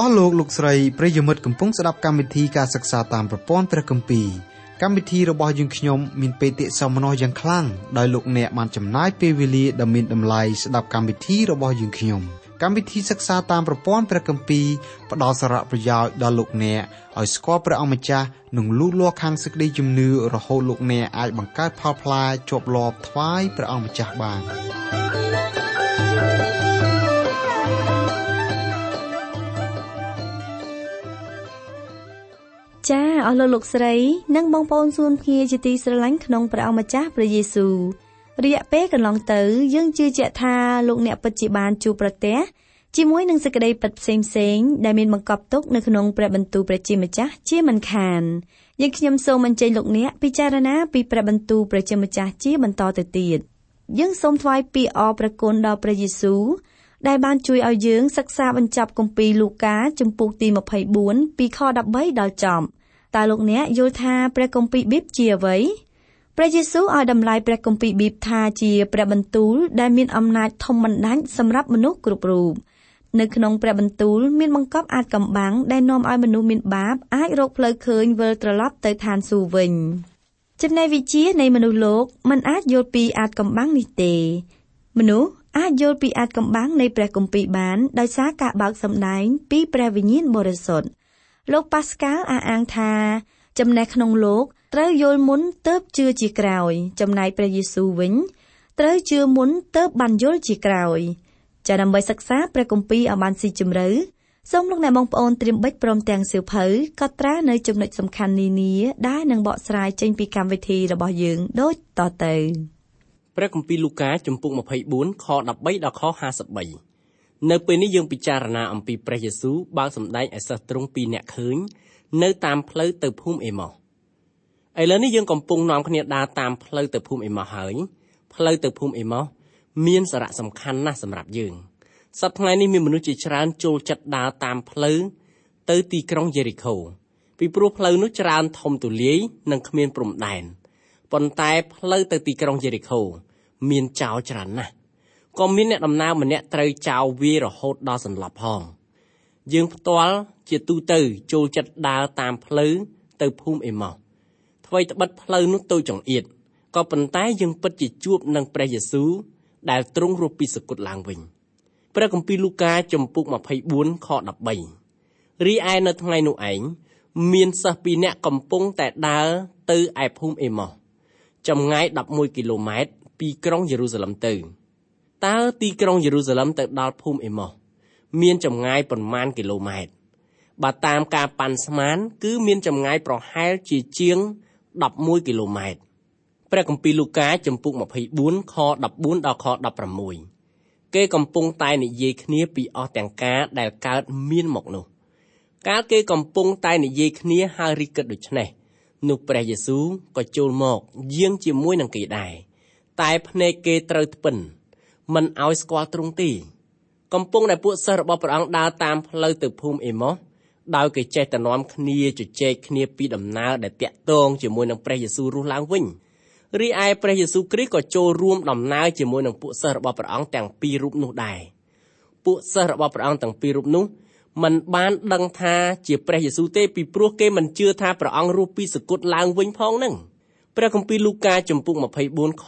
លោកស្រីប្រិយមិត្តកំពុងស្ដាប់កម្មវិធីការសិក្សាតាមប្រព័ន្ធព្រះគម្ពីរកម្មវិធីរបស់យើងខ្ញុំមានបេតិសោមនស្សយ៉ាងខ្លាំងដោយលោកអ្នកបានចំណាយពេលវេលាដ៏មានតម្លៃស្ដាប់កម្មវិធីរបស់យើងខ្ញុំកម្មវិធីសិក្សាតាមប្រព័ន្ធព្រះគម្ពីរផ្ដល់សារៈប្រយោជន៍ដល់លោកអ្នកឲ្យស្គាល់ព្រះអង្គម្ចាស់និងលូតលាស់ខាងសេចក្តីជំនឿរហូតលោកអ្នកអាចបង្កើតផលផ្លែជាប់លាប់ថ្វាយព្រះអង្គម្ចាស់បានចាអស់លោកស្រីនិងបងប្អូនសួនគ្នាជាទីស្រឡាញ់ក្នុងព្រះអង្គម្ចាស់ព្រះយេស៊ូវរយៈពេលកន្លងទៅយើងជឿជាក់ថាលោកអ្នកពិតជាបានជួបប្រទះជាមួយនឹងសេចក្តីពិតផ្សេងៗដែលមានបង្កប់ទុកនៅក្នុងព្រះបន្ទូលព្រះជាម្ចាស់ជាមិនខានយើងខ្ញុំសូមអញ្ជើញលោកអ្នកពិចារណាពីព្រះបន្ទូលព្រះជាម្ចាស់ជាបន្តទៅទៀតយើងសូមថ្វាយពាក្យអរព្រះគុណដល់ព្រះយេស៊ូវដែលបានជួយឲ្យយើងសិក្សាបញ្ចប់គម្ពីរលូកាជំពូកទី24ពីខ13ដល់ចប់តើលោកអ្នកយល់ថាព្រះគម្ពីរប៊ីបជាអ្វីព្រះយេស៊ូវឲ្យតម្លៃព្រះគម្ពីរប៊ីបថាជាព្រះបន្ទូលដែលមានអំណាចធំបណ្ដាច់សម្រាប់មនុស្សគ្រប់រូបនៅក្នុងព្រះបន្ទូលមានបង្កប់អាថ៌កំបាំងដែលនាំឲ្យមនុស្សមានបាបអាចរកផ្លូវឃើញវិលត្រឡប់ទៅឋានសួគ៌វិញចំណេះវិជ្ជានៃមនុស្សលោកមិនអាចយល់ពីអាថ៌កំបាំងនេះទេមនុស្សអាចយល់ពីអាថ៌កំបាំងនៃព្រះគម្ពីរបានដោយសារការបើកសម្ដែងពីព្រះវិញ្ញាណបរិសុទ្ធលោកប៉ាស្កាល់អះអាងថាចំណេះក្នុងលោកត្រូវយល់មុនទើបជឿជាក្រោយចំណែកព្រះយេស៊ូវវិញត្រូវជឿមុនទើបបានយល់ជាក្រោយចាដើម្បីសិក្សាព្រះគម្ពីរឲ្យបានស៊ីជម្រៅសូមលោកអ្នកបងប្អូនត្រៀមបិចព្រមទាំងសៀវភៅកត់ត្រានៅចំណុចសំខាន់នានាដែលនឹងបកស្រាយចេញពីកម្មវិធីរបស់យើងដូចតទៅព្រះគម្ពីរលូកាជំពូក24ខ13ដល់ខ53នៅពេលនេះយើងពិចារណាអំពីព្រះយេស៊ូវបើកសម្ដែងឲ្យសិស្សទ្រង់2នាក់ឃើញនៅតាមផ្លូវទៅភូមិអេម៉ូសឥឡូវនេះយើងកំពុងនាំគ្នាដើរតាមផ្លូវទៅភូមិអេម៉ូសហើយផ្លូវទៅភូមិអេម៉ូសមានសារៈសំខាន់ណាស់សម្រាប់យើងសប្តាហ៍ថ្ងៃនេះមានមនុស្សជាច្រើនចូលចិត្តដើរតាមផ្លូវទៅទីក្រុងយេរីកូពីព្រោះផ្លូវនោះច្រើនធំទូលាយនិងគ្មានព្រំដែនប៉ុន្តែផ្លូវទៅទីក្រុងយេរីកូមានចោរច្រើនណាស់ក៏មានអ្នកដំណើរម្នាក់ត្រូវចោរវាយរហូតដល់សន្លប់ផងយើងផ្ទាល់ជាទូទៅចូលចិត្តដើរតាមផ្លូវទៅភូមិអេម៉ូសថ្វីត្បិតផ្លូវនោះតូចចង្អៀតក៏ប៉ុន្តែយើងពិតជាជួបនឹងព្រះយេស៊ូវដែលទ្រង់រស់ពីសគត់ឡើងវិញព្រះគម្ពីរលូកាជំពូក24ខ13រីឯនៅថ្ងៃនោះឯងមានសិស្ស2នាក់កំពុងតែដើរទៅឯភូមិអេម៉ូសចម្ងាយ11គីឡូម៉ែត្រពីក្រុងយេរូសាឡឹមទៅតើទីក្រុងយេរូសាឡឹមទៅដល់ភូមិអេម៉ូសមានចម្ងាយប៉ុន្មានគីឡូម៉ែត្របើតាមការប៉ាន់ស្មានគឺមានចម្ងាយប្រហែលជាជាង11គីឡូម៉ែត្រព្រះគម្ពីរលូកាជំពូក24ខ14ដល់ខ16គេកំពុងតែនិយាយគ្នាពីអស់ទាំងការដែលកើតមានមកនោះកាលគេកំពុងតែនិយាយគ្នាហើយរីកគិតដូច្នេះនោះព្រះយេស៊ូវក៏ចូលមកយាងជាមួយនឹងគេដែរតែភ្នែកគេត្រូវថ្ពិនមិនឲ្យស្គាល់ទ្រង់ទេកំពុងតែពួកសិស្សរបស់ព្រះអង្គដើរតាមផ្លូវទៅភូមិអេម៉ូសដោយគេចេះតែនាំគ្នាជជែកគ្នាពីដំណើរដែលតាក់ទងជាមួយនឹងព្រះយេស៊ូវរស់ឡើងវិញរីឯព្រះយេស៊ូវគ្រីស្ទក៏ចូលរួមដំណើរជាមួយនឹងពួកសិស្សរបស់ព្រះអង្គទាំងពីររូបនោះដែរពួកសិស្សរបស់ព្រះអង្គទាំងពីររូបនោះមិនបានដឹងថាជាព្រះយេស៊ូវទេពីព្រោះគេមិនជឿថាព្រះអង្គរស់ពីសគត់ឡើងវិញផងនឹងព្រះគម្ពីរលូកាជំពូក24ខ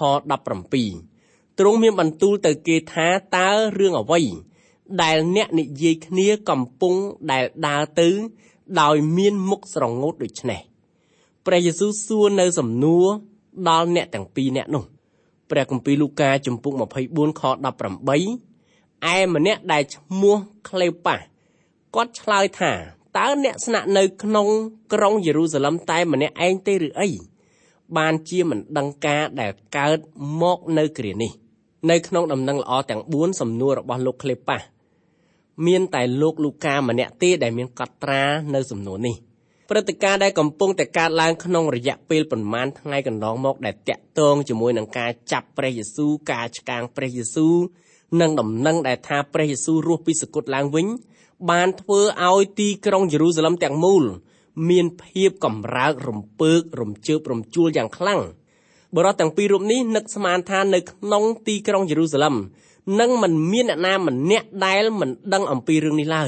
17ទ្រង់មានបន្ទូលទៅគេថាតើរឿងអ្វីដែលអ្នកនិយាយគ្នាកំពុងដែលដើរទៅដោយមានមុខស្រងូតដូចនេះព្រះយេស៊ូវសួរនៅសំណួរដល់អ្នកទាំងពីរនាក់នោះព្រះគម្ពីរលូកាជំពូក24ខ18ឯម្នាក់ដែលឈ្មោះក្លេប៉ាស់គាត់ឆ្លើយថាតើអ្នកស្នាក់នៅក្នុងក្រុងយេរូសាឡឹមតែម្នាក់ឯងទេឬអីបានជាមិនដឹងការដែលកើតមកនៅគ្រានេះនៅក្នុងដំណឹងល្អទាំង4សំណួររបស់លោកក្លេប៉ាស់មានតែលោកលូកាម្នាក់ទេដែលមានកត់ត្រានៅសំណួរនេះព្រឹត្តិការណ៍ដែលកំពុងតែកើតឡើងក្នុងរយៈពេលប៉ុន្មានថ្ងៃកន្លងមកដែលតាក់ទងជាមួយនឹងការចាប់ព្រះយេស៊ូវការឆ្កាងព្រះយេស៊ូវនិងដំណឹងដែលថាព្រះយេស៊ូវរស់ពីសគត់ឡើងវិញបានធ្វើឲ្យទីក្រុងយេរូសាឡឹមទាំងមូលមានភាពកម្រើករំពើករំជើបរំជួលយ៉ាងខ្លាំងបរិបទទាំងពីររូបនេះនឹកស្មានថានៅក្នុងទីក្រុងយេរូសាឡឹមនឹងមិនមានអ្នកណាម្នាក់ដែលមិនដឹងអំពីរឿងនេះឡើយ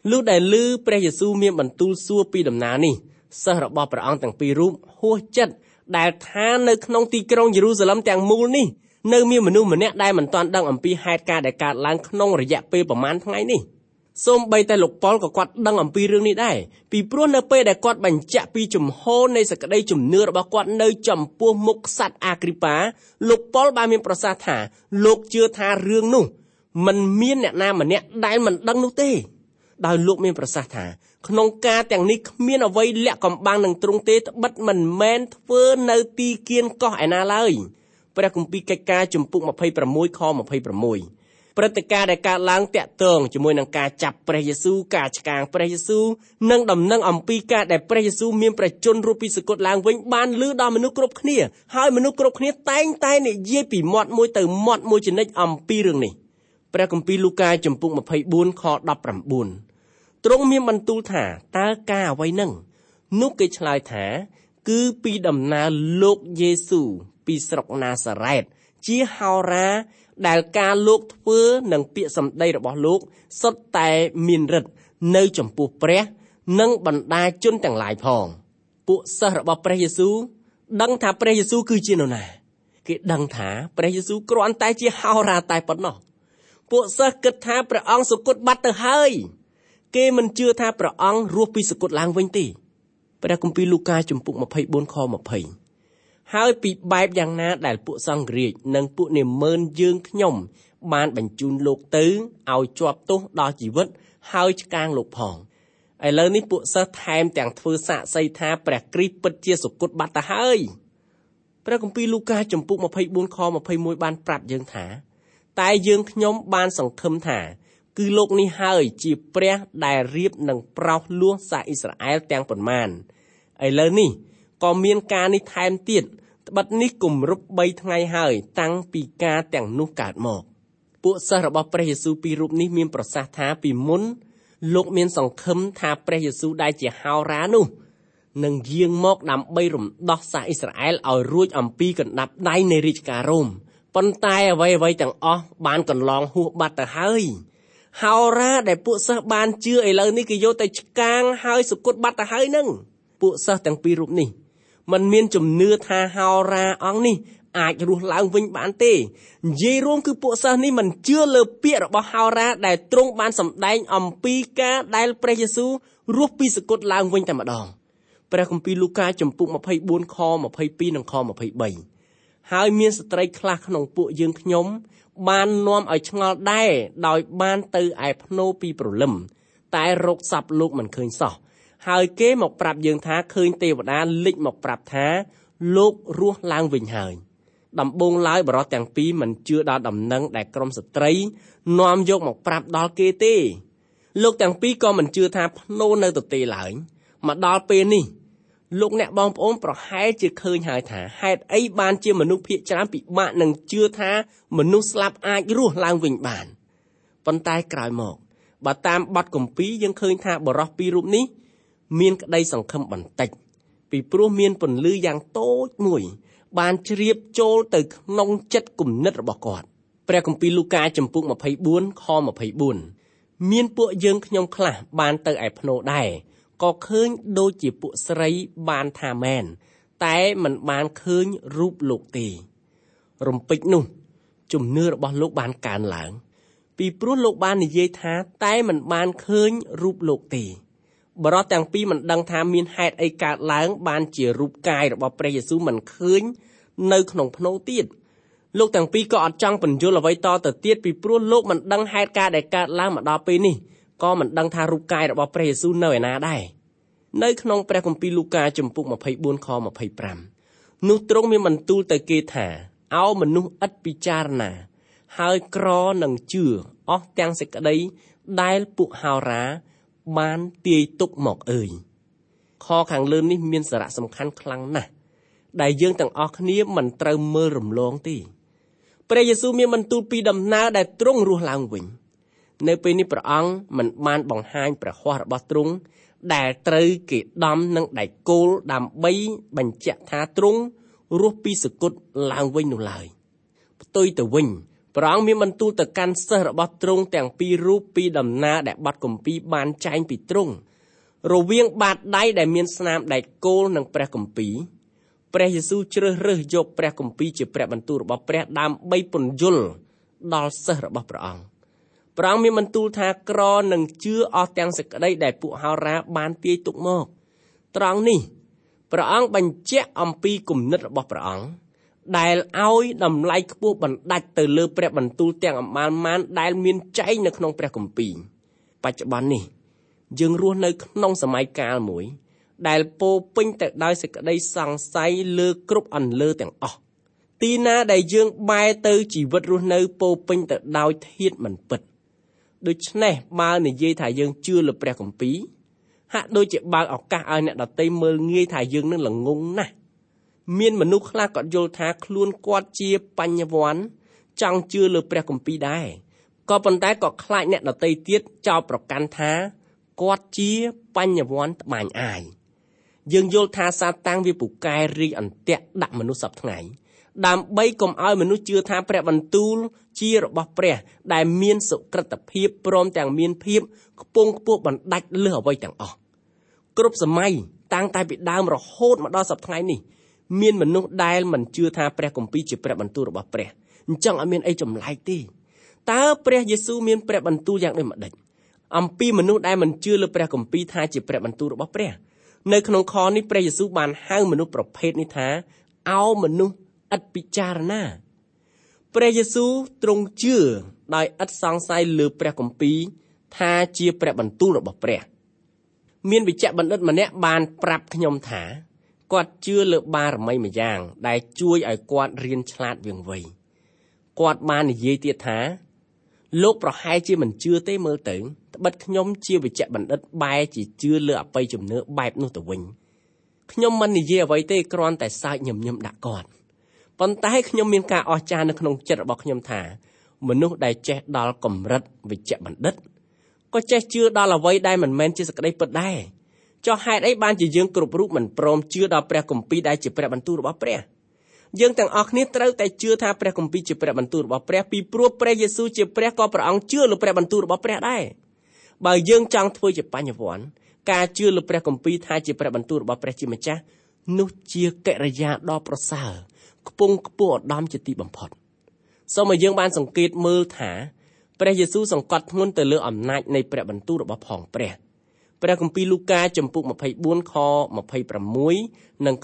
លុះដែលឮព្រះយេស៊ូវមានបន្ទូលសួរពីដំណើរនេះសិស្សរបស់ព្រះអង្គទាំងពីររូបហួសចិត្តដែលថានៅក្នុងទីក្រុងយេរូសាឡិមទាំងមូលនេះនៅមានមនុស្សម្នាក់ដែលមិនទាន់ដឹងអំពីហេតុការណ៍ដែលកើតឡើងក្នុងរយៈពេលប្រមាណថ្ងៃនេះសូម្បីតែលោកប៉ុលក៏គាត់ដឹងអំពីរឿងនេះដែរពីព្រោះនៅពេលដែលគាត់បញ្ជាក់ពីជំហរនៃសេចក្តីជំនឿរបស់គាត់នៅចំពោះមុខក្សត្រអាគ្រីប៉ាលោកប៉ុលបានមានប្រសាសន៍ថាលោកជឿថារឿងនោះមិនមានអ្នកណាម្នាក់ដែលមិនដឹងនោះទេដោយលោកមានប្រសាសន៍ថាក្នុងការទាំងនេះគ្មានអ្វីលាក់កំបាំងនឹងទ្រង់ទេត្បិតមិនមែនធ្វើនៅទីគៀនកោះឯណាឡើយព្រះគម្ពីរកិច្ចការជំពូក26ខ26ព្រឹត្តិការណ៍ដែលកើតឡើងតាក់ទងជាមួយនឹងការចាប់ព្រះយេស៊ូវការឆ្កាងព្រះយេស៊ូវនិងដំណឹងអំពីការដែលព្រះយេស៊ូវមានប្រជញ្ញរស់ពីសគត់ឡើងវិញបានឮដល់មនុស្សគ្រប់គ្នាហើយមនុស្សគ្រប់គ្នាតែងតែនិយាយពីមាត់មួយទៅមាត់មួយជានិច្ចអំពីរឿងនេះព្រះគម្ពីរលូកាជំពូក24ខ19ទ្រង់មានបន្ទូលថាតើការអ្វីនឹងនោះគេឆ្លើយថាគឺពីដំណើរលោកយេស៊ូវពីស្រុកណាសារ៉េតជាហោរាដែលការលោកធ្វើនិងពាក្យសម្ដីរបស់លោកសុទ្ធតែមានឫទ្ធិនៅចំពោះព្រះនិងបណ្ដាជនទាំងឡាយផងពួកសិស្សរបស់ព្រះយេស៊ូវដឹងថាព្រះយេស៊ូវគឺជានរណាគេដឹងថាព្រះយេស៊ូវគ្រាន់តែជាហោរាតែប៉ុណ្ណោះពួកសិស្សគិតថាព្រះអង្គសុគតបាត់ទៅហើយគេមិនជឿថាព្រះអង្គរស់ពីសគត់ឡើងវិញទេព្រះគម្ពីរលូកាជំពូក24ខ20ហើយពីបែបយ៉ាងណាដែលពួកសង្ឃរាជនិងពួកនាម៉ឺនយើងខ្ញុំបានបញ្ជូនលោកទៅឲ្យជាប់ទោសដល់ជីវិតហើយឆ្កាងលោកផងឥឡូវនេះពួកសិស្សថែមទាំងធ្វើសាក្សីថាព្រះគ្រីស្ទពិតជាសុគតបាត់ទៅហើយព្រះគម្ពីរលូកាជំពូក24ខ21បានប្រាប់យើងថាតែយើងខ្ញុំបានសង្ឃឹមថាគឺលោកនេះហើយជាព្រះដែលរៀបនឹងប្រោសលួសសាសអ៊ីស្រាអែលទាំងប៉ុន្មានឥឡូវនេះក៏មានការនេះថែមទៀតត្បិតនេះគម្រប់3ថ្ងៃហើយតាំងពីការទាំងនោះកើតមកពួកសិស្សរបស់ព្រះយេស៊ូវពីររូបនេះមានប្រសាសន៍ថាពីមុនលោកមានសង្ឃឹមថាព្រះយេស៊ូវដែលជាហោរានោះនឹងយាងមកដើម្បីរំដោះសាសអ៊ីស្រាអែលឲ្យរួចអំពីកណ្ដាប់ដៃនៃរាជការរ៉ូមប៉ុន្តែអ្វីៗទាំងអស់បានកន្លងហួសបាត់ទៅហើយហោរាដែលពួកសិស្សបានជឿឥឡូវនេះគេយកទៅឆ្កាងហើយសុគតបាត់ទៅហើយនឹងពួកសិស្សទាំងពីររូបនេះมันមានជំនឿថាហោរាអង្គនេះអាចរស់ឡើងវិញបានទេនិយាយរួមគឺពួកសិស្សនេះមិនជឿលើពាក្យរបស់ហោរាដែលទ្រង់បានសម្ដែងអំពីការដែលព្រះយេស៊ូវរស់ពីសគត់ឡើងវិញតែម្ដងព្រះគម្ពីរលូកាជំពូក24ខ22និងខ23ហើយមានស្ត្រីខ្លះក្នុងពួកយើងខ្ញុំបាននាំឲ្យឆ្ងល់ដែរដោយបានទៅឯភ្នោពីព្រលឹមតែរកសัพท์លោកមិនឃើញសោះហើយគេមកប្រាប់យើងថាឃើញទេវតាលេចមកប្រាប់ថាលោករស់ឡើងវិញហើយដំបូងឡើយបរិសុទ្ធទាំងពីរមិនជឿដល់ដំណឹងដែលក្រុមស្ត្រីនាំយកមកប្រាប់ដល់គេទេលោកទាំងពីរក៏មិនជឿថាភ្នោនៅទទេឡើយមកដល់ពេលនេះលោកអ្នកបងប្អូនប្រហែលជាឃើញហើយថាហេតុអីបានជាមនុស្សភាគច្រើនពិបាកនឹងជឿថាមនុស្សស្លាប់អាចរស់ឡើងវិញបានប៉ុន្តែក្រោយមកបើតាមបទគម្ពីរយើងឃើញថាបរិសុទ្ធពីររូបនេះមានក្តីសង្ឃឹមបន្តិចពីព្រោះមានពន្លឺយ៉ាងតូចមួយបានជ្រាបចូលទៅក្នុងចិត្តគំនិតរបស់គាត់ព្រះគម្ពីរលូកាជំពូក24ខ24មានពួកយើងខ្ញុំខ្លះបានទៅឯភ្នោដែរក៏ឃើញដូចជាពួកស្រីបានថាមែនតែមិនបានឃើញរូបលោកទេរំពេចនោះជំនឿរបស់លោកបានកើនឡើងពីព្រោះលោកបាននិយាយថាតែមិនបានឃើញរូបលោកទេបរិសុទ្ធទាំងពីរមិនដឹងថាមានហេតុអីកើតឡើងបានជារូបកាយរបស់ព្រះយេស៊ូវមិនឃើញនៅក្នុងភ្នោទៀតលោកទាំងពីរក៏អត់ចង់បញ្យល់អ្វីតទៅទៀតពីព្រោះលោកមិនដឹងហេតុការណ៍ដែលកើតឡើងមកដល់ពេលនេះក៏មិនដឹងថារូបកាយរបស់ព្រះយេស៊ូវនៅឯណាដែរនៅក្នុងព្រះគម្ពីរលូកាជំពូក24ខ25នោះទ្រង់មានបន្ទូលទៅគេថាឲ្យមនុស្សឥតពិចារណាហើយក្រនឹងជឿអស់ទាំងសេចក្តីដែលពួកហោរាបានទាយទុកមកអើយខខាងលើនេះមានសារៈសំខាន់ខ្លាំងណាស់ដែលយើងទាំងអស់គ្នាមិនត្រូវមើលរំលងទេព្រះយេស៊ូវមានបន្ទូលពីដំណើរដែលទ្រង់រស់ឡើងវិញនៅពេលនេះព្រះអង្គមិនបានបង្ហាញព្រះហស្ថរបស់ទ្រង់ដែលត្រូវគេដំនឹងដែកគោលដើម្បីបញ្ជាក់ថាទ្រង់រស់ពីសគត់ឡើងវិញនោះឡើយផ្ទុយទៅវិញព្រះអង្គមានបន្ទូលទៅកាន់សិស្សរបស់ទ្រង់ទាំងពីររូបពីដំណើរដែលបាត់គម្ពីរបានចែងពីទ្រង់រវាងបាតដៃដែលមានស្នាមដែកគោលនិងព្រះគម្ពីរព្រះយេស៊ូវជ្រើសរើសយកព្រះគម្ពីរជាព្រះបន្ទូលរបស់ព្រះដើម្បីពន្យល់ដល់សិស្សរបស់ព្រះអង្គព្រះអង្គមានបន្ទូលថាក្រនឹងជឿអស់ទាំងសេចក្តីដែលពួកហោរាបានទាយទុកមកត្រង់នេះព្រះអង្គបញ្ជាក់អំពីគំនិតរបស់ព្រះអង្គដែលឲ្យតម្លៃខ្ពស់បណ្ដាច់ទៅលើព្រះបន្ទូលទាំងអមាលម៉ានដែលមានចែងនៅក្នុងព្រះគម្ពីរបច្ចុប្បន្ននេះយើងរស់នៅក្នុងសម័យកាលមួយដែលពោពេញទៅដោយសេចក្តីសង្ស័យលើគ្រប់អន្លើទាំងអស់ទីណាដែលយើងបែរទៅជីវិតរស់នៅពោពេញទៅដោយធាតុមិនពិតដូច្នេះបើនិយាយថាយើងជឿលើព្រះគម្ពីរហាក់ដូចជាបើកឱកាសឲ្យអ្នកដទៃមើលងាយថាយើងនឹងល្ងងណាស់មានមនុស្សខ្លះក៏យល់ថាខ្លួនគាត់ជាបញ្ញវន្តចង់ជឿលើព្រះគម្ពីរដែរក៏ប៉ុន្តែក៏ខ្លាចអ្នកដទៃទៀតចោទប្រកាន់ថាគាត់ជាបញ្ញវន្តត្បាញអាយយើងយល់ថាសាតាំងវាពូកែរីកអន្ទាក់ដាក់មនុស្សសពថ្ងៃដើម្បីកុំឲ្យមនុស្សជឿថាព្រះបន្ទូលជារបស់ព្រះដែលមានសុក្រិតភាពព្រមទាំងមានភាពខ្ពង់ខ្ពស់បណ្ដាច់លើសអ្វីទាំងអស់គ្រប់សម័យតាំងតែពីដើមរហូតមកដល់សប្តាហ៍ថ្ងៃនេះមានមនុស្សដែលមិនជឿថាព្រះគម្ពីរជាព្រះបន្ទូលរបស់ព្រះអញ្ចឹងអត់មានអីចម្លែកទេតើព្រះយេស៊ូវមានព្រះបន្ទូលយ៉ាងដូចម្ដេចអំពីមនុស្សដែលមិនជឿលើព្រះគម្ពីរថាជាព្រះបន្ទូលរបស់ព្រះនៅក្នុងខនេះព្រះយេស៊ូវបានហៅមនុស្សប្រភេទនេះថាអោមនុស្សឥតពិចារណាព្រះយេស៊ូវទ្រង់ជឿដោយឥតសង្ស័យលើព្រះគម្ពីរថាជាព្រះបន្ទូលរបស់ព្រះមានវិជ្ជបណ្ឌិតម្នាក់បានប្រាប់ខ្ញុំថាគាត់ជឿលើបារមីម្យ៉ាងដែលជួយឲ្យគាត់រៀនឆ្លាតវាងវៃគាត់បាននិយាយទៀតថាលោកប្រហែលជាមិនជឿទេមើលទៅត្បិតខ្ញុំជាវិជ្ជបណ្ឌិតបែរជាជឿលើអបិយជំនឿបែបនោះទៅវិញខ្ញុំមិននិយាយអ្វីទេគ្រាន់តែសើចញញឹមដាក់គាត់ប៉ុន្តែខ្ញុំមានការអស្ចារ្យនៅក្នុងចិត្តរបស់ខ្ញុំថាមនុស្សដែលចេះដល់កម្រិតវិជ្ជបណ្ឌិតក៏ចេះជឿដល់អ្វីដែលមិនមែនជាសេចក្តីពិតដែរចុះហេតុអីបានជាយើងគ្រប់រូបមិនព្រមជឿដល់ព្រះគម្ពីរដែលជាព្រះបន្ទូលរបស់ព្រះយើងទាំងអស់គ្នាត្រូវតែជឿថាព្រះគម្ពីរជាព្រះបន្ទូលរបស់ព្រះពីព្រោះព្រះយេស៊ូវជាព្រះក៏ព្រះអង្គជឿលើព្រះបន្ទូលរបស់ព្រះដែរបើយើងចង់ធ្វើជាបញ្ញវន្តការជឿលើព្រះគម្ពីរថាជាព្រះបន្ទូលរបស់ព្រះជាម្ចាស់នោះជាកិរិយាដ៏ប្រសើរខ្ពង់ខ្ពស់ឧត្តមជាទីបំផុតសូមឲ្យយើងបានសង្កេតមើលថាព្រះយេស៊ូវសង្កត់ធ្ងន់ទៅលើអំណាចនៃព្រះបន្ទូលរបស់ផងព្រះគម្ពីរលូកាចំពុក24ខ26និងខ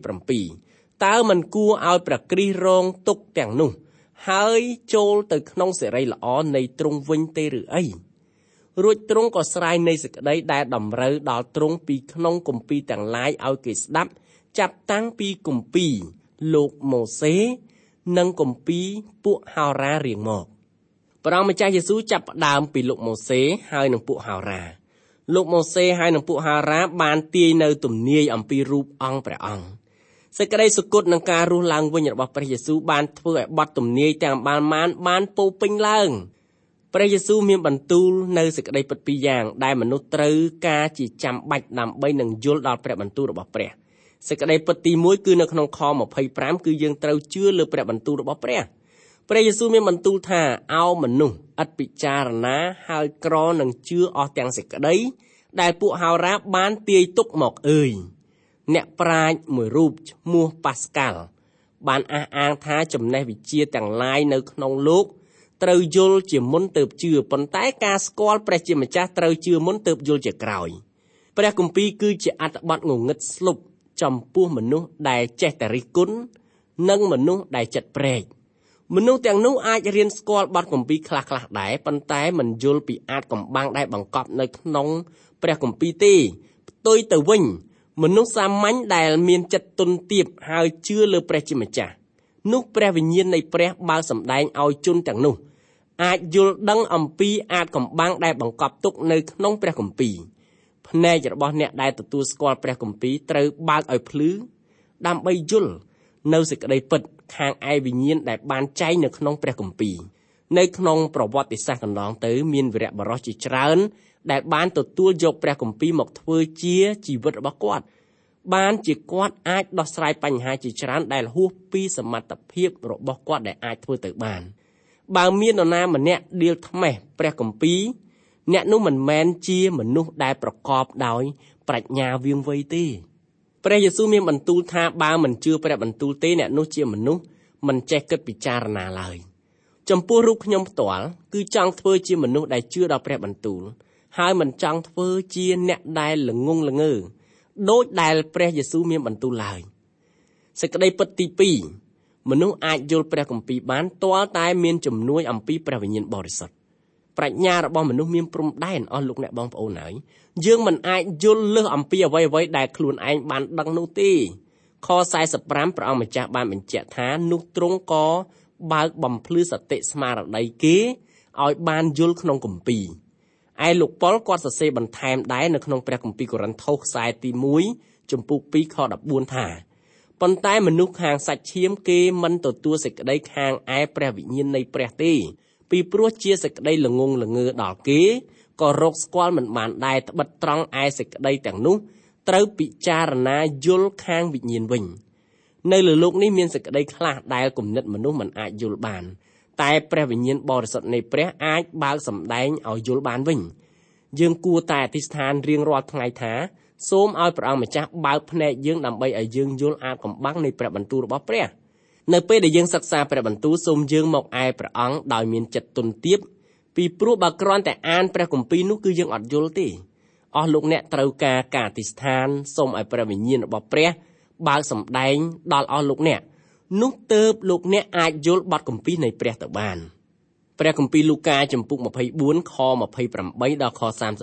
27តើមិនគួរឲ្យព្រះគ្រីស្ទរងទុក្ខទាំងនោះហើយចូលទៅក្នុងសេរីល្អនៃទ្រង់វិញទេឬអីរួចទ្រង់ក៏ស្រាយនៃសេចក្តីដែលតម្រូវដល់ទ្រង់ពីក្នុងគម្ពីរទាំងឡាយឲ្យគេស្ដាប់ចាប់តាំងពីគម្ពីរលោកម៉ូសេនិងគម្ពីរពួកហោរារៀងមកព្រះម្ចាស់យេស៊ូវចាប់ផ្ដើមពីលោកម៉ូសេហើយនឹងពួកហោរាលោកម៉ូសេហើយនឹងពួកហោរាបានទាយនៅទំនាយអំពីរូបអង្គព្រះអង្គសេចក្តីសុគតនឹងការរស់ឡើងវិញរបស់ព្រះយេស៊ូវបានធ្វើឲ្យបទទំនាយទាំងបានពោពេញឡើងព្រះយេស៊ូវមានបន្ទូលនៅសេចក្តីពិតពីរយ៉ាងដែលមនុស្សត្រូវការជាចាំបាច់ដើម្បីនឹងយល់ដល់ព្រះបន្ទូលរបស់ព្រះសេចក្តីពិតទី1គឺនៅក្នុងខ25គឺយើងត្រូវជឿលើព្រះបន្ទូលរបស់ព្រះយេស៊ូវមានបន្ទូលថាអោមនុស្សឥតពិចារណាហើយក្រនឹងជឿអស់ទាំងសេចក្តីដែលពួកហោរាបានទាយទុកមកអើយអ្នកប្រាជ្ញមួយរូបឈ្មោះប៉ាស្កាល់បានអះអាងថាចំណេះវិជ្ជាទាំងឡាយនៅក្នុងលោកត្រូវយល់ជាមុនទើបជឿប៉ុន្តែការស្គាល់ព្រះជាម្ចាស់ត្រូវជឿមុនទើបយល់ជាក្រោយព្រះគម្ពីរគឺជាអត្ថបទងងឹតស្លុបចំពោះមនុស្សដែលចេះតែរិះគន់និងមនុស្សដែលចិត្តព្រែកមនុស្សទាំងនោះអាចរៀនស្គាល់បទគម្ពីរខ្លះៗដែរប៉ុន្តែមិនយល់ពីអាចកំបាំងដែលបង្កប់នៅក្នុងព្រះគម្ពីរទេផ្ទុយទៅវិញមនុស្សសាមញ្ញដែលមានចិត្តទន់ទាបហើយជឿលើព្រះជាម្ចាស់នោះព្រះវិញ្ញាណនៃព្រះបើសម្ដែងឲ្យជនទាំងនោះអាចយល់ដឹងអំពីអាចកំបាំងដែលបង្កប់ទុកនៅក្នុងព្រះគម្ពីរភ្នែករបស់អ្នកដែលទទួលស្គាល់ព្រះគម្ពីរត្រូវបើកឲ្យភ្លឺដើម្បីយល់នៅសេចក្តីពិតខាងឯវិញ្ញាណដែលបានចែងនៅក្នុងព្រះគម្ពីរនៅក្នុងប្រវត្តិសាស្ត្រកន្លងទៅមានវីរបុរសជាច្រើនដែលបានទទួលយកព្រះគម្ពីរមកធ្វើជាជីវិតរបស់គាត់បានជាគាត់អាចដោះស្រាយបញ្ហាជាច្រើនដែលហួសពីសមត្ថភាពរបស់គាត់ដែលអាចធ្វើទៅបានបើមាននរណាម្នាក់ដៀលថ្មេះព្រះគម្ពីរអ្នកនោះមិនមែនជាមនុស្សដែលប្រកបដោយប្រាជ្ញាវាងវៃទេព្រះយេស៊ូវមានបន្ទូលថាបើមិនជឿព្រះបន្ទូលទេអ្នកនោះជាមនុស្សមិនចេះគិតពិចារណាឡើយចំពោះរូបខ្ញុំផ្ទាល់គឺចង់ធ្វើជាមនុស្សដែលជឿដល់ព្រះបន្ទូលហើយមិនចង់ធ្វើជាអ្នកដែលល្ងងល្ងើដូចដែលព្រះយេស៊ូវមានបន្ទូលឡើយសេចក្តីពិតទី2មនុស្សអាចយល់ព្រះគម្ពីរបានទាល់តែមានជំនួយអំពីព្រះវិញ្ញាណបរិសុទ្ធប្រាជ្ញារបស់មនុស្សមានព្រំដែនអស់លោកអ្នកបងប្អូនហើយយើងមិនអាចយល់លើសអំពីអ្វីៗដែលខ្លួនឯងបានដឹងនោះទេខ45ព្រះអង្គម្ចាស់បានបញ្ជាក់ថានោះទ្រង់ក៏បើកបំភ្លឺសតិស្មារតីគេឲ្យបានយល់ក្នុងគម្ពីរឯលោកប៉ុលគាត់សរសេរបន្ថែមដែរនៅក្នុងព្រះគម្ពីរកូរិនថូសខ្សែទី1ចំពុក2ខ14ថាប៉ុន្តែមនុស្សខាងសាច់ឈាមគេមិនទទួលសេចក្តីខាងឯព្រះវិញ្ញាណនៃព្រះទេពីព្រោះជាសេចក្តីល្ងងល្ងើដល់គេក៏រកស្គាល់មិនបានដែរត្បិតត្រង់ឯសេចក្តីទាំងនោះត្រូវពិចារណាយល់ខាងវិញ្ញាណវិញនៅលើលោកនេះមានសេចក្តីខ្លះដែលគំនិតមនុស្សមិនអាចយល់បានតែព្រះវិញ្ញាណបរិសុទ្ធនៃព្រះអាចបើកសម្ដែងឲ្យយល់បានវិញយើងគួរតែអធិស្ឋានរៀងរាល់ថ្ងៃថាសូមឲ្យព្រះអង្គម្ចាស់បើកភ្នែកយើងដើម្បីឲ្យយើងយល់អាចកំបាំងនៃព្រះបន្ទូលរបស់ព្រះនៅពេលដែលយើងសិក្សាព្រះបន្ទូលសូមយើងមកឯព្រះអង្គដោយមានចិត្តទន់ទាបពីព្រោះបើគ្រាន់តែអានព្រះគម្ពីរនោះគឺយើងអត់យល់ទេអស់លោកអ្នកត្រូវការអធិស្ឋានសូមឲ្យព្រះវិញ្ញាណរបស់ព្រះបើកសម្ដែងដល់អស់លោកអ្នកនោះទើបលោកអ្នកអាចយល់បទគម្ពីរនៃព្រះទៅបានព្រះគម្ពីរលូកាចំពុក24ខ28ដល់ខ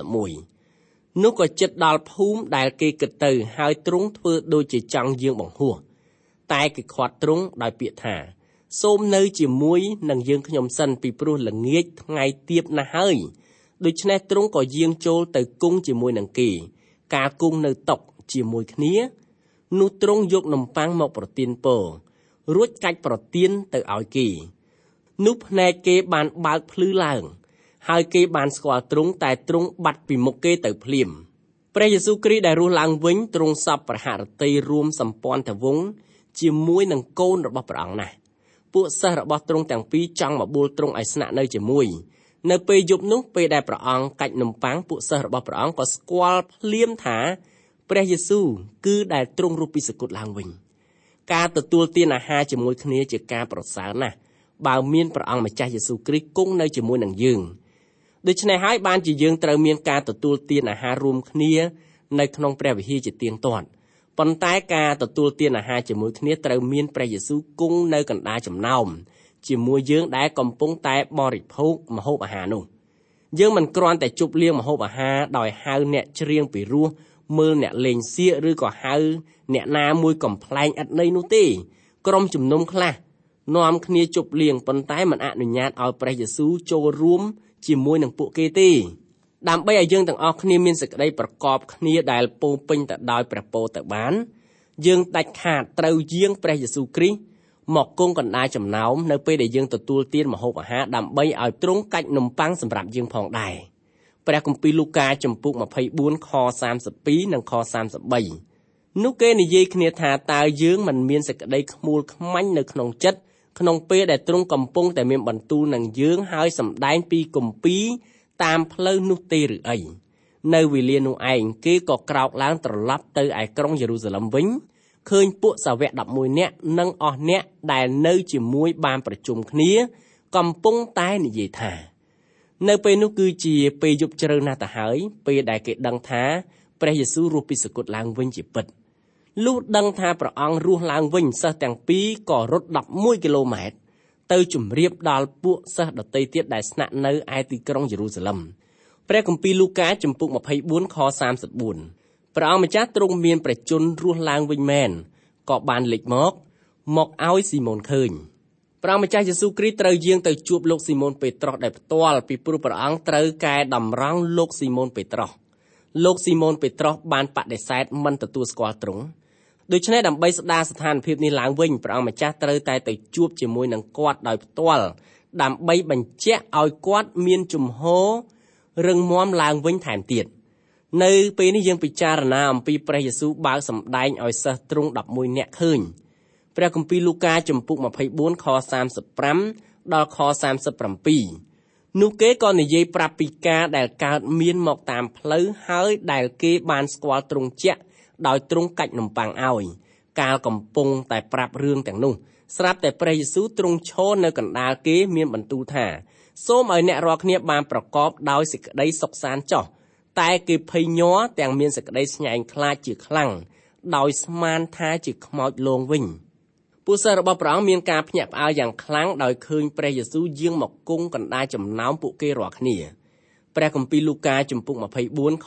31នោះក៏ចិត្តដល់ភូមិដែលគេគិតទៅហើយទ្រង់ធ្វើដូចជាចង់យាងបង្ហោះតែគេខាត់ទ្រង់ដោយពាក្យថាសូមនៅជាមួយនឹងយើងខ្ញុំសិនពីព្រោះល្ងាចថ្ងៃទៀបណាស់ហើយដូច្នេះទ្រង់ក៏យាងចូលទៅគង់ជាមួយនឹងគេការគង់នៅតុជាមួយគ្នានោះទ្រង់យកនំប៉័ងមកប្រទានពររួចកាច់ប្រទានទៅឲ្យគេនោះភ្នែកគេបានបើកភ្លឺឡើងហើយគេបានស្គាល់ទ្រង់តែទ្រង់បាត់ពីមុខគេទៅភ្លាមព្រះយេស៊ូវគ្រីស្ទដែលរស់ឡើងវិញទ្រង់សពប្រហារតីរួមសម្ព័ន្ធវង្សជាមួយនឹងកូនរបស់ព្រះអង្គណាស់ពួកសិស្សរបស់ទ្រង់ទាំងពីរចង់មកបួលទ្រង់ឲ្យស្នាក់នៅជាមួយនៅពេលយប់នោះពេលដែលព្រះអង្គកាច់នំប៉័ងពួកសិស្សរបស់ព្រះអង្គក៏ស្គាល់ភ្លាមថាព្រះយេស៊ូវគឺដែលទ្រង់រស់ពីសគត់ឡើងវិញការទទួលទានអាហារជាមួយគ្នាជាការប្រសើរណាស់បើមានព្រះអង្គម្ចាស់យេស៊ូវគ្រីស្ទគង់នៅជាមួយនឹងយើងដូច្នេះហើយបានជាយើងត្រូវមានការទទួលទានអាហាររួមគ្នានៅក្នុងព្រះវិហារជាទៀងទាត់ប៉ុន្តែការទទួលទានអាហារជាមួយគ្នាត្រូវមានព្រះយេស៊ូវគង់នៅកណ្ដាលចំណោមជាមួយយើងដែលកំពុងតែបរិភោគម្ហូបអាហារនោះយើងមិនគ្រាន់តែជប់លៀងម្ហូបអាហារដោយហៅអ្នកច្រៀងពីរោះមើលអ្នកលេងសៀកឬក៏ហៅអ្នកណាមួយកំ pl ែងឥតន័យនោះទេក្រុមជំនុំខ្លះនាំគ្នាជប់លៀងប៉ុន្តែមិនអនុញ្ញាតឲ្យព្រះយេស៊ូវចូលរួមជាមួយនឹងពួកគេទេដើម្បីឲ្យយើងទាំងអស់គ្នាមានសេចក្តីប្រកបគ្នាដែលពោរពេញទៅដោយព្រះពរទៅបានយើងដាច់ខាតត្រូវយាងព្រះយេស៊ូវគ្រីស្ទមកគង់កណ្ដាលចំណោមនៅពេលដែលយើងទទួលទានម្ហូបអាហារដើម្បីឲ្យទ្រង់កាច់នំប៉័ងសម្រាប់យើងផងដែរព្រះគម្ពីរលូកាចំពុក24ខ32និងខ33នោះគេនិយាយគ្នាថាតើយើងមិនមានសេចក្តីខ្មួលខ្មាញ់នៅក្នុងចិត្តក្នុងពេលដែលទ្រង់កំពុងតែមានបន្ទូលនឹងយើងហើយសម្ដែងពីគម្ពីរតាមផ្លូវនោះទេឬអីនៅវេលានោះឯងគេក៏ក្រោកឡើងត្រឡប់ទៅឯក្រុងយេរូសាឡឹមវិញឃើញពួកសាវក11នាក់និងអស់អ្នកដែលនៅជាមួយបានប្រជុំគ្នាកំពុងតែនិយាយថានៅពេលនោះគឺជាពេលយប់ជ្រៅណាស់ទៅហើយពេលដែលគេដឹងថាព្រះយេស៊ូវរស់ពីសគត់ឡើងវិញជាពិតលុះដឹងថាព្រះអង្គរស់ឡើងវិញសិស្សទាំងពីរក៏រត់11គីឡូម៉ែត្រទៅជម្រាបដល់ពួកសិស្សដទៃទៀតដែលស្នាក់នៅឯទីក្រុងយេរូសាឡឹមព្រះគម្ពីរលូកាចំពុក24ខ34ព្រះអង្គម្ចាស់ទ្រង់មានព្រះជន្មរស់ឡើងវិញមែនក៏បានលេចមកឲ្យស៊ីម៉ូនឃើញព្រះអង្គម្ចាស់យេស៊ូវគ្រីស្ទត្រូវយាងទៅជួបលោកស៊ីម៉ូនពេត្រុសដោយផ្ទាល់ពីព្រោះព្រះអង្គត្រូវកែតម្រង់លោកស៊ីម៉ូនពេត្រុសលោកស៊ីម៉ូនពេត្រុសបានបដិសេធមិនទទួលស្គាល់ទ្រង់ដូច្នេះដើម្បីស្ដារស្ថានភាពនេះឡើងវិញព្រះអង្គម្ចាស់ត្រូវតែទៅជួបជាមួយនឹងគាត់ដោយផ្ទាល់ដើម្បីបញ្ជាក់ឲ្យគាត់មានជំហររឹងមាំឡើងវិញថែមទៀតនៅពេលនេះយើងពិចារណាអំពីព្រះយេស៊ូវបើកសម្ដែងឲ្យសិស្សទ្រង់11នាក់ឃើញព្រះគម្ពីរលូកាចំពុក24ខ35 ដល់ខ37នោះគេក៏និយាយប្រាប់ពីការដែលកើតមានមកតាមផ្លូវហើយដែលគេបានស្គាល់ទ្រង់ជាក់ដោយទ្រង់កាច់នំប៉័ងឲ្យកាលកំពុងតែប្រាប់រឿងទាំងនោះស្រាប់តែព្រះយេស៊ូវទ្រង់ឈរនៅកណ្ដាលគេមានបន្ទូលថាសូមឲ្យអ្នករាល់គ្នាបានប្រកបដោយសេចក្តីសុខសាន្តចុះតែគេភ័យញ័រទាំងមានសេចក្តីស្ញែងខ្លាចជាខ្លាំងដោយស្មានថាជាខ្មោចលងវិញពួកសិស្សរបស់ព្រះអង្គមានការភ្ញាក់ផ្អើលយ៉ាងខ្លាំងដោយឃើញព្រះយេស៊ូវយាងមកគង់កណ្ដាលចំណោមពួកគេរាល់គ្នាព្រះគម្ពីរលូកាជំពូក24ខ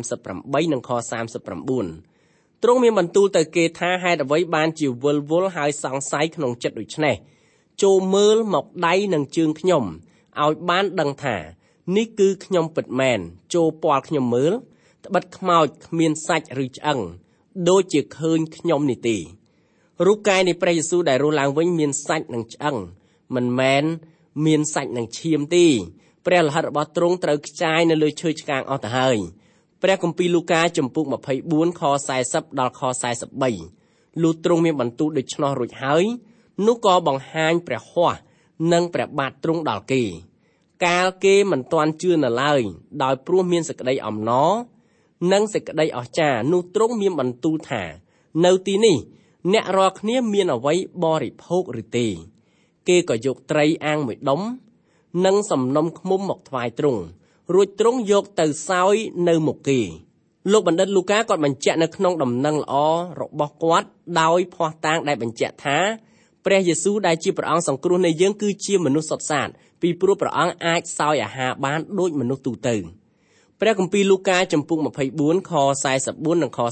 38និងខ39ទ្រង់មានបន្ទូលទៅគេថាហេតុអ្វីបានជាវិលវល់ហើយសង្ស័យក្នុងចិត្តដូច្នេះចូលមើលមកដៃនិងជើងខ្ញុំឲ្យបានដឹងថានេះគឺខ្ញុំពិតមែនចូលពាល់ខ្ញុំមើលត្បិតខ្មោចគ្មានសាច់ឬឆ្អឹងដូចជាឃើញខ្ញុំនេះទេរូបកាយនៃព្រះយេស៊ូវដែលរស់ឡើងវិញមានសាច់និងឆ្អឹងមិនមែនមានសាច់និងឈាមទេព្រះលិខិតរបស់ទ្រង់ត្រូវខ្ចាយនៅលើឈើឆ្កាងអស់ទៅហើយព្រះគម្ពីរលូកាជំពូក24ខ40ដល់ខ43លុះទ្រង់មានបន្ទូលដូច្នោះរួចហើយនោះក៏បង្ហាញព្រះហស្ថនិងព្រះបាទទ្រង់ដល់គេកាលគេមិនទាន់ជឿនៅឡើយដោយព្រោះមានសេចក្តីអំណរនិងសេចក្តីអស្ចារ្យនោះទ្រង់មានបន្ទូលថានៅទីនេះអ្នករាល់គ្នាមានអ្វីបរិភោគឬទេគេក៏យកត្រីអាំងមួយដុំនិងសំណុំឃ្មុំមកថ្វាយទ្រង់រួចទ្រង់យកទៅសោយនៅមុខគេលោកបណ្ឌិតលូកាគាត់បញ្ជាក់នៅក្នុងដំណឹងល្អរបស់គាត់ដោយភស្តុតាងដែលបញ្ជាក់ថាព្រះយេស៊ូវដែលជាព្រះអង្គសង្គ្រោះនៃយើងគឺជាមនុស្សសុទ្ធសាធពីព្រោះព្រះអង្គអាចសោយអាហារបានដូចមនុស្សទូទៅព្រះគម្ពីរលូកាជំពូក24ខ44និងខ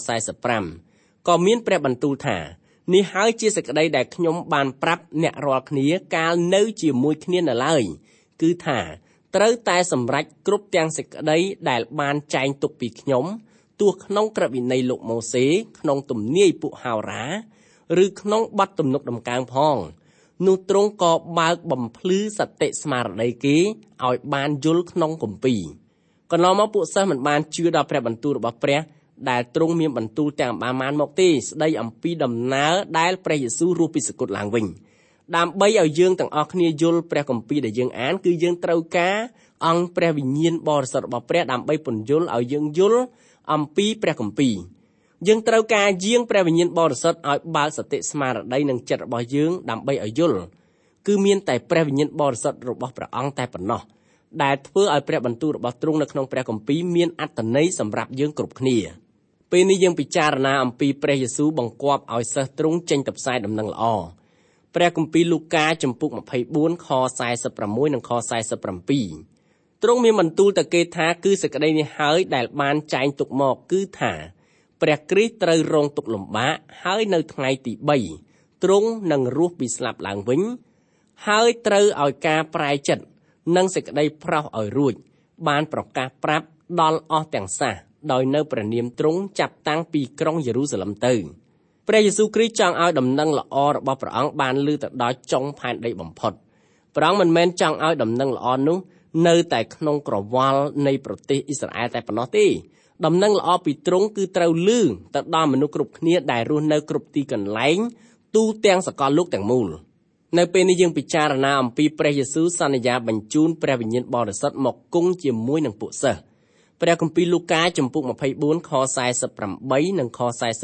45ក៏មានព្រះបន្ទូលថានេះហើយជាសេចក្តីដែលខ្ញុំបានប្រាប់អ្នករាល់គ្នាកាលនៅជាមួយគ្នានៅឡើយគឺថាត្រូវតែសម្រេចគ្រប់ទាំងសេចក្តីដែលបានចែងទុកពីខ្ញុំទោះក្នុងក្រឹត្យវិន័យលោកម៉ូសេក្នុងទំនាយពួកហោរាឬក្នុងបទទំនុកដំកើងផងនោះទ្រង់ក៏បើកបំភ្លឺសតិស្មារតីគេឲ្យបានយល់ក្នុងគម្ពីរកន្លងមកពួកសិស្សមិនបានជឿដល់ព្រះបន្ទូលរបស់ព្រះដែលទ្រង់មានបន្ទូលទាំងបានមកទេស្ដីអំពីដំណើរដែលព្រះយេស៊ូវរស់ពីសគត់ឡើងវិញដើម្បីឲ្យយើងទាំងអស់គ្នាយល់ព្រះគម្ពីរដែលយើងអានគឺយើងត្រូវការអង្គព្រះវិញ្ញាណបរិសុទ្ធរបស់ព្រះដើម្បីពន្យល់ឲ្យយើងយល់អំពីព្រះគម្ពីរយើងត្រូវការយាងព្រះវិញ្ញាណបរិសុទ្ធឲ្យបើកសតិស្មារតីនិងចិត្តរបស់យើងដើម្បីឲ្យយល់គឺមានតែព្រះវិញ្ញាណបរិសុទ្ធរបស់ព្រះអង្គតែប៉ុណ្ណោះដែលធ្វើឲ្យព្រះបន្ទូលរបស់ទ្រង់នៅក្នុងព្រះគម្ពីរមានអត្ថន័យសម្រាប់យើងគ្រប់គ្នាពេលនេះយើងពិចារណាអំពីព្រះយេស៊ូវបង្គាប់ឲ្យសិស្សទ្រង់ចេញទៅផ្សាយដំណឹងល្អព្រះគម្ពីរលូកាជំពូក24ខ46និងខ47ទ្រង់មានបន្ទូលទៅគេថាគឺសេចក្តីនេះហើយដែលបានចែងទុកមកគឺថាព្រះគ្រីស្ទត្រូវរងទុក្ខលំបាកហើយនៅថ្ងៃទី3ទ្រង់នឹងរស់ពីស្លាប់ឡើងវិញហើយត្រូវឲ្យការប្រែចិត្តនិងសេចក្តីប្រោសឲ្យរួចបានប្រកាសប្រាប់ដល់អស់ទាំងសាសដោយនៅព្រះនាមទ្រង់ចាប់តាំងពីក្រុងយេរូសាឡឹមទៅព្រះយេស៊ូវគ្រីស្ទចង់ឲ្យដំណឹងល្អរបស់ព្រះអង្គបានលើទៅដល់ចុងផែនដីបំផុតព្រះអង្គមិនមែនចង់ឲ្យដំណឹងល្អនោះនៅតែក្នុងក្រវល់នៃប្រទេសអ៊ីស្រាអែលតែប៉ុណ្ណោះទេដំណឹងល្អពីទ្រង់គឺត្រូវឮទៅដល់មនុស្សគ្រប់គ្នាដែលរស់នៅគ្រប់ទីកន្លែងទូទាំងសកលលោកទាំងមូលនៅពេលនេះយើងពិចារណាអំពីព្រះយេស៊ូវសន្យាបញ្ជូនព្រះវិញ្ញាណបរិសុទ្ធមកគង់ជាមួយនឹងពួកសិស្សព្រះគម្ពីរលូកាជំពូក24ខ48និងខ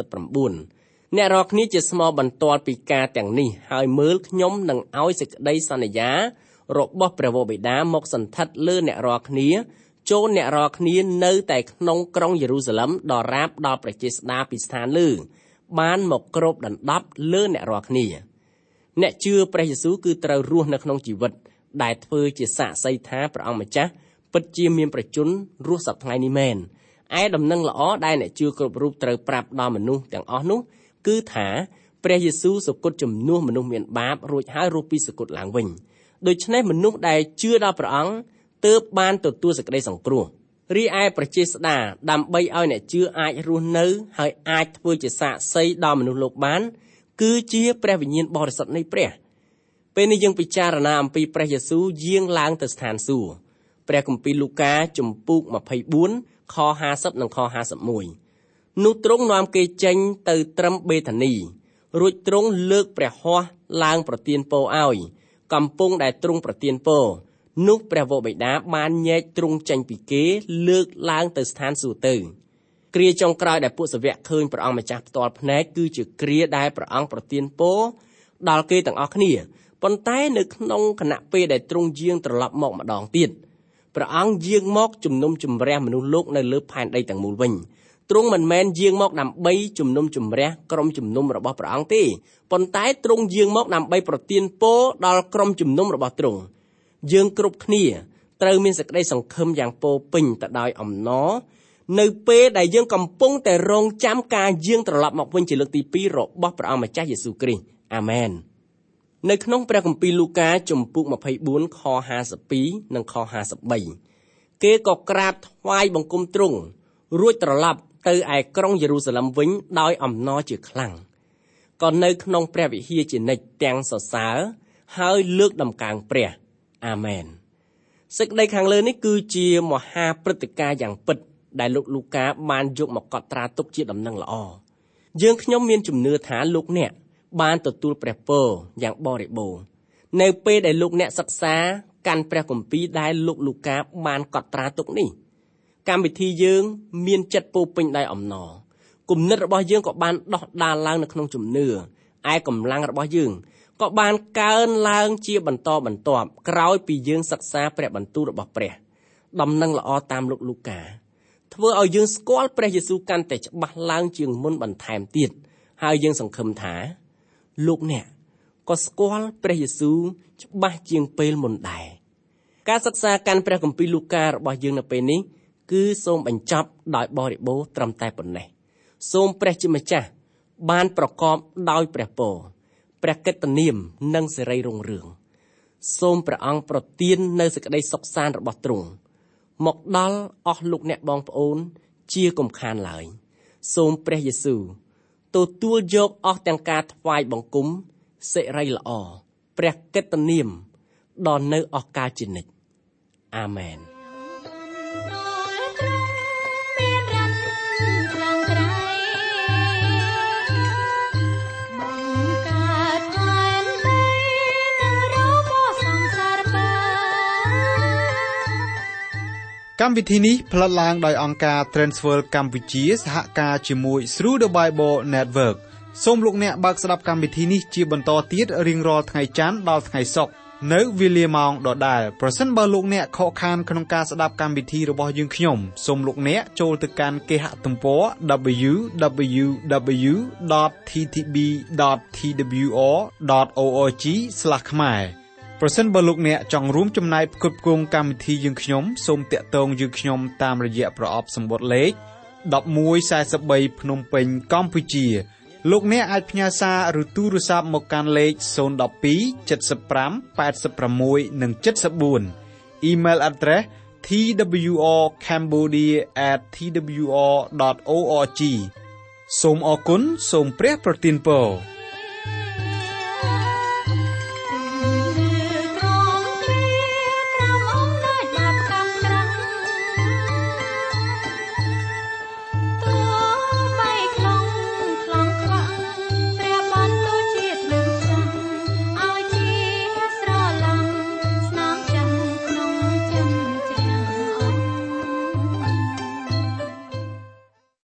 49អ្នករាល់គ្នាជាស្មោបន្ទាល់ពីការទាំងនេះហើយមើលខ្ញុំនឹងឲ្យសេចក្តីសន្យារបស់ព្រះវរបិតាមកសន្ធិដ្ឋលើអ្នករាល់គ្នាចូលអ្នករាល់គ្នានៅតែក្នុងក្រុងយេរូសាឡឹមដល់រាបដល់ព្រះចេស្តាពីស្ថានលើបានមកគ្របដណ្ដប់លើអ្នករាល់គ្នាអ្នកជឿព្រះយេស៊ូវគឺត្រូវរស់នៅក្នុងជីវិតដែលធ្វើជាសាក្សីថាព្រះអង្គម្ចាស់ពិតជាមានប្រជញ្ញរស់សប្តាហ៍នេះមែនឯដំណឹងល្អដែលអ្នកជឿគ្រប់រូបត្រូវប្រាប់ដល់មនុស្សទាំងអស់នោះគឺថាព្រះយេស៊ូវសគត់ជំនួសមនុស្សមានបាបរួចហើយរស់ពីសគត់ឡើងវិញដូច្នេះមនុស្សដែលជឿដល់ព្រះអង្គទើបបានទទួលសេចក្តីសង្គ្រោះរីឯប្រជាស្ដាដើម្បីឲ្យអ្នកជឿអាចរស់នៅហើយអាចធ្វើជាសាក្សីដល់មនុស្សលោកបានគឺជាព្រះវិញ្ញាណបរិសុទ្ធនៃព្រះពេលនេះយើងពិចារណាអំពីព្រះយេស៊ូវយាងឡើងទៅស្ថានសួគ៌ព្រះគម្ពីរលូកាជំពូក24ខ50និងខ51នោះទ្រង់នាំគេចេញទៅត្រឹមបេថានីរួចទ្រង់លើកព្រះហស្ថឡើងប្រទានពរឲ្យកំពុងដែលទ្រង់ប្រទានពរនោះព្រះវរបិតាបានញែកទ្រង់ចេញពីគេលើកឡើងទៅស្ថានសួគ៌ទៅគ្រាចុងក្រោយដែលពួកសាវកឃើញព្រះអង្គម្ចាស់ផ្ទាល់ភ្នែកគឺជាគ្រាដែលព្រះអង្គប្រទានពរដល់គេទាំងអស់គ្នាប៉ុន្តែនៅក្នុងគណៈពេលដែលទ្រង់យាងត្រឡប់មកម្ដងទៀតព្រះអង្គយាងមកជំនុំជម្រះមនុស្សលោកនៅលើផែនដីទាំងមូលវិញទ្រង់មិនមែនយាងមកដើម្បីជំនុំជម្រះក្រុមជំនុំរបស់ព្រះអង្គទេប៉ុន្តែទ្រង់យាងមកដើម្បីប្រទានពរដល់ក្រុមជំនុំរបស់ទ្រង់យើងគ្រប់គ្នាត្រូវមានសេចក្តីសង្ឃឹមយ៉ាងពោពេញទៅដោយអំណរនៅពេលដែលយើងកំពុងតែរងចាំការយាងត្រឡប់មកវិញជាលើកទី2របស់ព្រះអង្គម្ចាស់យេស៊ូវគ្រីស្ទអាមែននៅក្នុងព្រះគម្ពីរលូកាជំពូក24ខ52និងខ53គេក៏ក្រាបថ្វាយបង្គំទ្រង់រួចត្រឡប់ទៅឯក្រុងយេរូសាឡិមវិញដោយអំណរជាខ្លាំងក៏នៅក្នុងព្រះវិហារជានិច្ចទាំងសរសើរហើយលើកដំកើងព្រះអាមែនសេចក្តីខាងលើនេះគឺជាមហាព្រឹត្តិការណ៍យ៉ាងពិតដែលលោកលូកាបានយកមកកត់ត្រាទុកជាដំណឹងល្អយើងខ្ញុំមានជំនឿថាលោកអ្នកបានទទួលព្រះពរយ៉ាងបរិបូរណ៍នៅពេលដែលលោកអ្នកសិក្សាកាន់ព្រះគម្ពីរដែលលោកលូកាបានកត់ត្រាទុកនេះកម្មវិធីយើងមានចិត្តពោពេញដោយអំណរគំនិតរបស់យើងក៏បានដោះដាលឡើងនៅក្នុងជំនឿឯកម្លាំងរបស់យើងក៏បានកើនឡើងជាបន្តបន្ទាប់ក្រោយពីយើងសិក្សាព្រះបន្ទូលរបស់ព្រះដំណឹងល្អតាមលោកលូកាធ្វើឲ្យយើងស្គាល់ព្រះយេស៊ូវកាន់តែច្បាស់ឡើងជាងមុនបន្ថែមទៀតហើយយើងសង្ឃឹមថាលោកអ្នកក៏ស្គាល់ព្រះយេស៊ូវច្បាស់ជាងពេលមុនដែរការសិក្សាកាន់ព្រះគម្ពីរលូការបស់យើងនៅពេលនេះគឺសូមបញ្ចប់ដោយបរិបូរណ៍ត្រឹមតែប៉ុណ្ណេះសូមព្រះជាម្ចាស់បានប្រកបដោយព្រះពរព្រះកិត្តិនាមនិងសិរីរុងរឿងសូមព្រះអង្គប្រទាននៅសេចក្តីសុខសាន្តរបស់ទ្រង់មកដល់អស់លោកអ្នកបងប្អូនជាកុំខានឡើយសូមព្រះយេស៊ូវទទួលយកអស់ទាំងការថ្វាយបង្គំសិរីល្អព្រះកិត្តិនាមដល់នៅអស់កាលជានិច្ចអាមែនកម្មវិធីនេះផលិតឡើងដោយអង្គការ Transworld កម្ពុជាសហការជាមួយ Through the Bible Network សូមលោកអ្នកបើកស្ដាប់កម្មវិធីនេះជាបន្តទៀតរៀងរាល់ថ្ងៃច័ន្ទដល់ថ្ងៃសុក្រនៅវេលាម៉ោងដដែលប្រសិនបើលោកអ្នកខកខានក្នុងការស្ដាប់កម្មវិធីរបស់យើងខ្ញុំសូមលោកអ្នកចូលទៅកាន់គេហទំព័រ www.ttb.twr.org/ ខ្មែរប្រសិនបើលោកអ្នកចង់រួមចំណែកផ្គត់ផ្គង់កម្មវិធីយើងខ្ញុំសូមតាក់ទងយើងខ្ញុំតាមរយៈប្រអប់សម្បត្តិលេខ1143ភ្នំពេញកម្ពុជាលោកអ្នកអាចផ្ញើសារឬទូរស័ព្ទមកកាន់លេខ012 75 86 និង 74 Email address twrcambodia@twr.org សូមអរគុណសូមព្រះប្រទានពរ